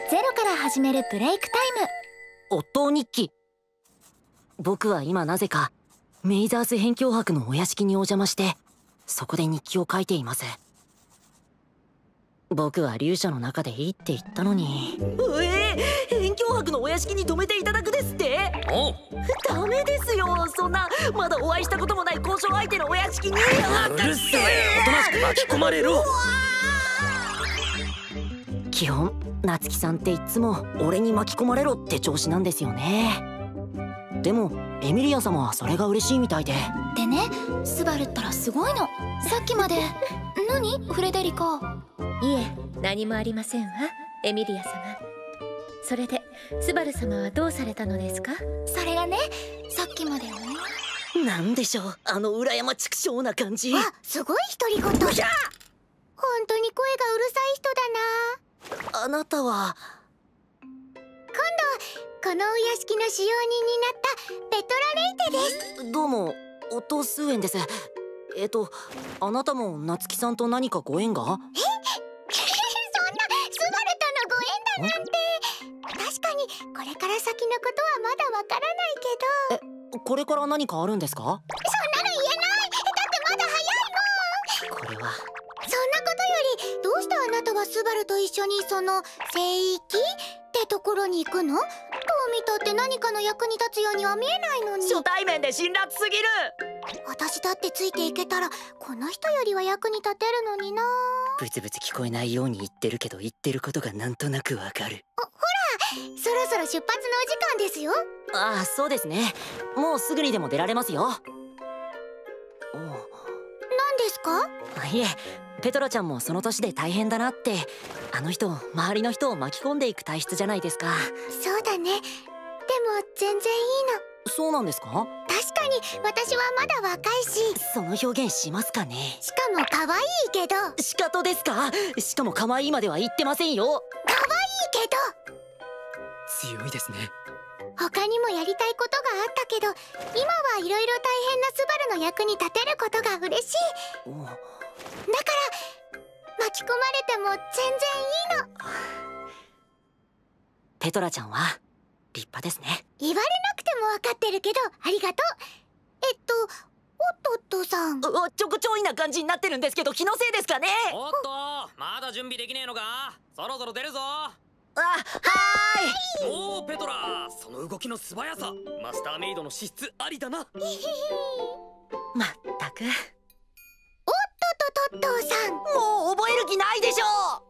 ゼロから始めるブレイクタイム。 夫日記。僕は今なぜかメイザース辺境博のお屋敷にお邪魔して、そこで日記を書いています。僕は竜舎の中でいいって言ったのに。辺境博のお屋敷に泊めていただくですって。ダメですよ、そんなまだお会いしたこともない交渉相手のお屋敷に。 うるせえ、おとなしく巻き込まれろ。 基本夏希さんっていつも俺に巻き込まれろって調子なんですよね。でもエミリア様はそれが嬉しいみたいで。 でね、スバルったらすごいの。さっきまで何フレデリカ。 いえ、何もありませんわ、エミリア様。それでスバル様はどうされたのですか？ それがね、さっきまでね。 なんでしょう、あの裏山畜生な感じ。 あ、すごい独り言。本当に声がうるさい人だな。 あなたは今度このお屋敷の使用人になったペトラレイテです。 どうも、夫スーエンです。あなたも夏希さんと何かご縁が？そんなスバルとのご縁だなんて。確かにこれから先のことはまだわからないけど。 これから何かあるんですか？ そんなの言えない。だってまだ早いもん。 これはそんなことより、どうしてあなたはスバルと一緒にその聖域ってところに行くの？どう見たって何かの役に立つようには見えないのに。 初対面で辛辣すぎる。 私だってついていけたらこの人よりは役に立てるのにな。 ブツブツ聞こえないように言ってるけど、言ってることがなんとなくわかる。 ほら、そろそろ出発のお時間ですよ。 ああ、そうですね。もうすぐにでも出られますよ。 何ですか？ いえ、ペトラちゃんもその年で大変だなって。あの人、周りの人を巻き込んでいく体質じゃないですか。 そうだね。でも全然いいの。 そうなんですか？ 確かに私はまだ若いし。 その表現しますかね。 しかも可愛いけど。 シカトですか？しかも可愛いまでは言ってませんよ。 可愛いけど。 強いですね。 他にもやりたいことがあったけど、今はいろいろ大変なスバルの役に立てることが嬉しい。だから巻き込まれても全然いいの。 ペトラちゃんは立派ですね。 言われなくても分かってるけど、ありがとう。おっとっとさん。 ちょこちょいな感じになってるんですけど、気のせいですかね。 おっと、まだ準備できねえのか？そろそろ出るぞ。 はーい。 おお、ペトラ、その動きの素早さ、マスターメイドの資質ありだな。 まったく。 おっとっとっとさん。 もう覚える気ないでしょう。